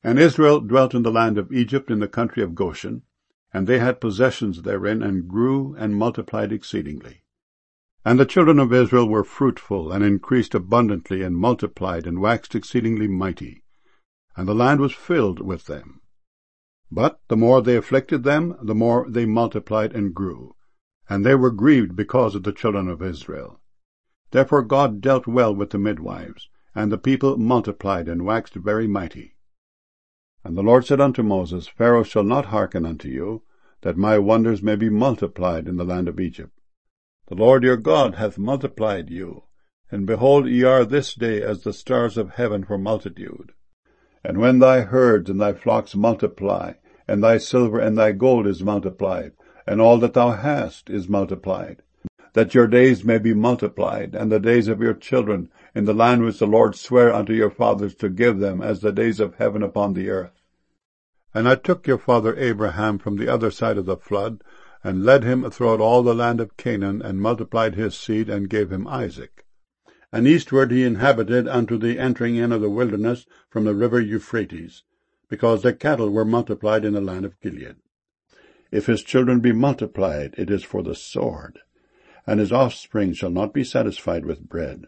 And Israel dwelt in the land of Egypt in the country of Goshen, and they had possessions therein, and grew and multiplied exceedingly. And the children of Israel were fruitful, and increased abundantly, and multiplied, and waxed exceedingly mighty, and the land was filled with them. But the more they afflicted them, the more they multiplied and grew, and they were grieved because of the children of Israel. Therefore God dealt well with the midwives, and the people multiplied and waxed very mighty. And the Lord said unto Moses, Pharaoh shall not hearken unto you, that my wonders may be multiplied in the land of Egypt. The Lord your God hath multiplied you, and behold, ye are this day as the stars of heaven for multitude. And when thy herds and thy flocks multiply, and thy silver and thy gold is multiplied, and all that thou hast is multiplied, that your days may be multiplied, and the days of your children, in the land which the Lord sware unto your fathers to give them, as the days of heaven upon the earth. And I took your father Abraham from the other side of the flood, and led him throughout all the land of Canaan, and multiplied his seed, and gave him Isaac. And eastward he inhabited unto the entering in of the wilderness from the river Euphrates, because their cattle were multiplied in the land of Gilead. If his children be multiplied, it is for the sword, and his offspring shall not be satisfied with bread.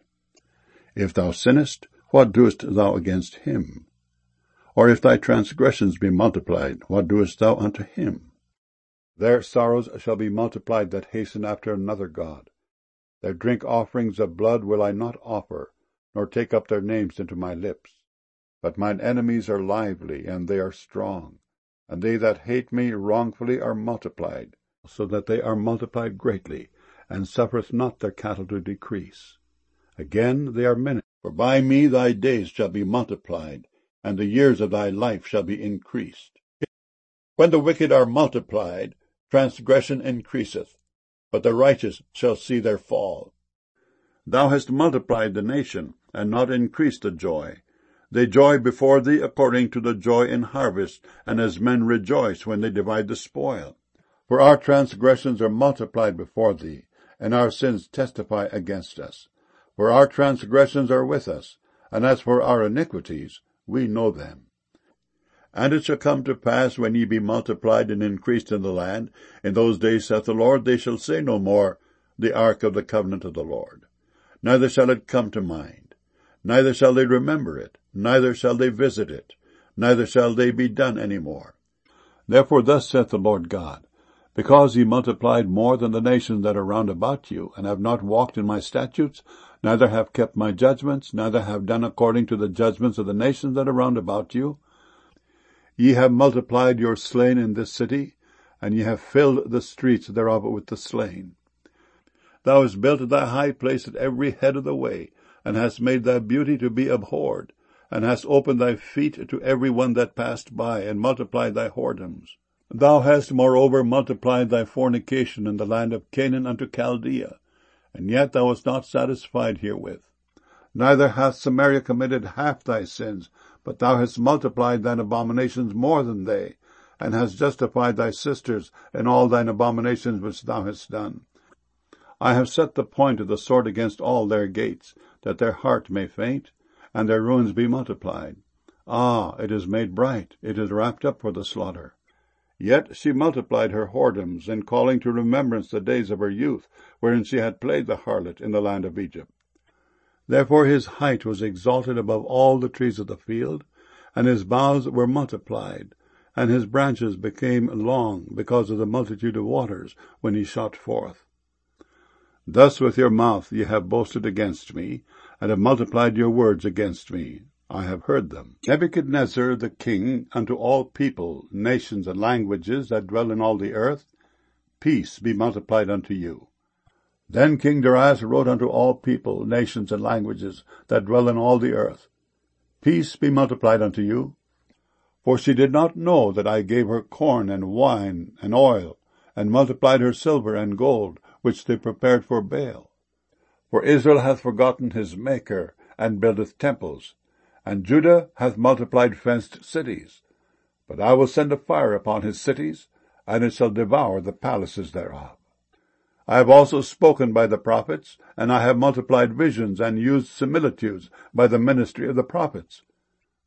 If thou sinnest, what doest thou against him? Or if thy transgressions be multiplied, what doest thou unto him? Their sorrows shall be multiplied that hasten after another god. Their drink offerings of blood will I not offer, nor take up their names into my lips. But mine enemies are lively, and they are strong, and they that hate me wrongfully are multiplied, so that they are multiplied greatly, and suffereth not their cattle to decrease. Again they are many, for by me thy days shall be multiplied, and the years of thy life shall be increased. When the wicked are multiplied, transgression increaseth, but the righteous shall see their fall. Thou hast multiplied the nation, and not increased the joy. They joy before thee according to the joy in harvest, and as men rejoice when they divide the spoil. For our transgressions are multiplied before thee, and our sins testify against us. For our transgressions are with us, and as for our iniquities, we know them. And it shall come to pass, when ye be multiplied and increased in the land, in those days, saith the Lord, they shall say no more, the ark of the covenant of the Lord. Neither shall it come to mind, neither shall they remember it, neither shall they visit it, neither shall they be done any more. Therefore thus saith the Lord God, because ye multiplied more than the nations that are round about you, and have not walked in my statutes, neither have kept my judgments, neither have done according to the judgments of the nations that are round about you, ye have multiplied your slain in this city, and ye have filled the streets thereof with the slain. Thou hast built thy high place at every head of the way, and hast made thy beauty to be abhorred, and hast opened thy feet to every one that passed by, and multiplied thy whoredoms. Thou hast moreover multiplied thy fornication in the land of Canaan unto Chaldea, and yet thou wast not satisfied herewith. Neither hath Samaria committed half thy sins, but thou hast multiplied thine abominations more than they, and hast justified thy sisters in all thine abominations which thou hast done. I have set the point of the sword against all their gates, that their heart may faint, and their ruins be multiplied. Ah, it is made bright, it is wrapped up for the slaughter. Yet she multiplied her whoredoms, in calling to remembrance the days of her youth, wherein she had played the harlot in the land of Egypt. Therefore his height was exalted above all the trees of the field, and his boughs were multiplied, and his branches became long, because of the multitude of waters, when he shot forth. Thus with your mouth ye have boasted against me, and have multiplied your words against me. I have heard them. Nebuchadnezzar the king, unto all people, nations, and languages that dwell in all the earth, peace be multiplied unto you. Then King Darius wrote unto all people, nations, and languages that dwell in all the earth, peace be multiplied unto you. For she did not know that I gave her corn and wine and oil, and multiplied her silver and gold, which they prepared for Baal. For Israel hath forgotten his Maker, and buildeth temples, and Judah hath multiplied fenced cities. But I will send a fire upon his cities, and it shall devour the palaces thereof. I have also spoken by the prophets, and I have multiplied visions, and used similitudes by the ministry of the prophets.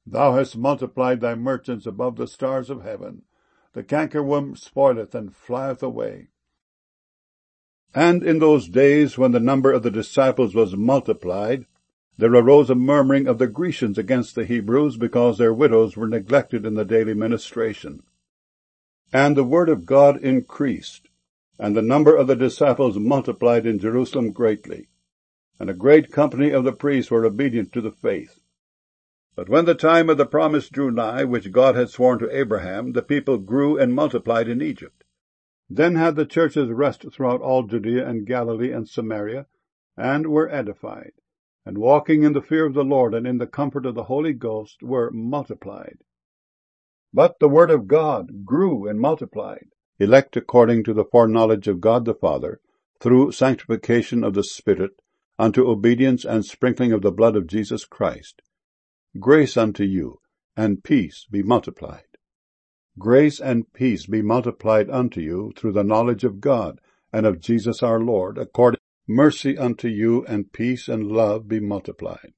Thou hast multiplied thy merchants above the stars of heaven. The cankerworm spoileth and flieth away. And in those days, when the number of the disciples was multiplied, there arose a murmuring of the Grecians against the Hebrews, because their widows were neglected in the daily ministration. And the word of God increased, and the number of the disciples multiplied in Jerusalem greatly, and a great company of the priests were obedient to the faith. But when the time of the promise drew nigh, which God had sworn to Abraham, the people grew and multiplied in Egypt. Then had the churches rest throughout all Judea and Galilee and Samaria, and were edified, and walking in the fear of the Lord and in the comfort of the Holy Ghost were multiplied. But the word of God grew and multiplied, elect according to the foreknowledge of God the Father, through sanctification of the Spirit, unto obedience and sprinkling of the blood of Jesus Christ. Grace unto you, and peace be multiplied. Grace and peace be multiplied unto you through the knowledge of God and of Jesus our Lord, according mercy unto you, and peace and love be multiplied.